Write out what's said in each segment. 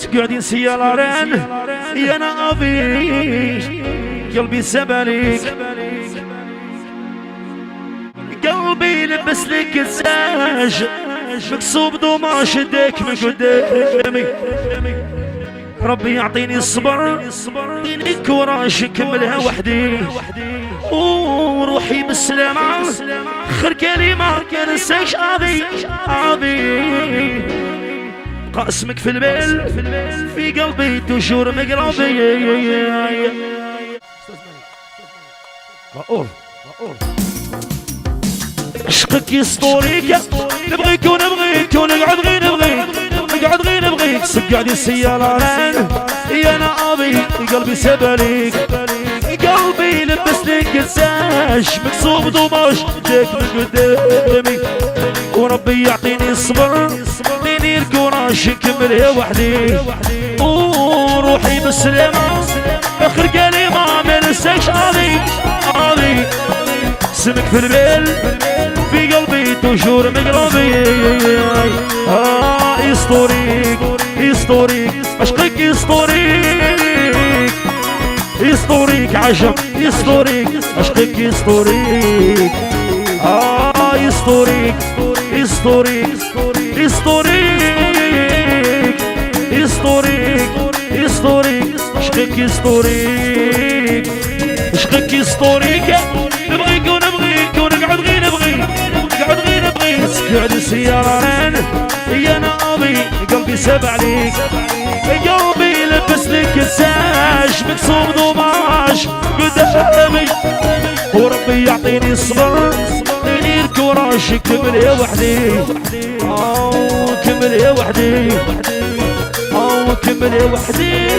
قاعدين سيارين يا انا ابي قلبي سبليك قلبي لبس لك الزاج مكسوب دوماش يديك من قدامي ربي يعطيني الصبر يعطيني كوراج كملها وحدي وروحي بالسلامة خير كلمة كنساش ابي قاسمك في البال في قلبي تجور مقربي عشقك يسطوريك نبغيك ونبغيك ونقعد غير نبغيك قاعد السيارة يا انا ابي قلبي سبليك قلبي لبس لك الزاج مكسوب دوماش ديك من قدامي وربي يعطيني الصبر يعطيني الكوراج كملها وحدي وروحي بالسلامة اخر كلمة ما ننساش ابي سمك في البال في قلبي تجور مقربي يسطوريك عشقك يسطوريك عجب يسطوريك عشقك يسطوريك يسطوريك عشقك يسطوريك نبغيك ونقعد غير نبغيك قاعد السيارة يا انا ابي قلبي سبع ليك قلبي لبس لك الزاج مكسوب ضماش قدامي وربي يعطيني الصبر يعطيني الكوراج كملها وحدي كملها وحدي كملها وحدي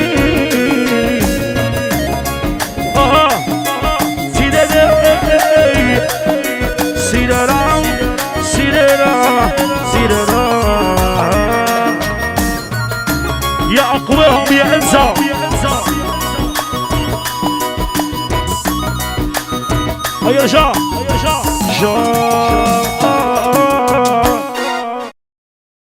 يا أقواهم يا أنسى هيا جا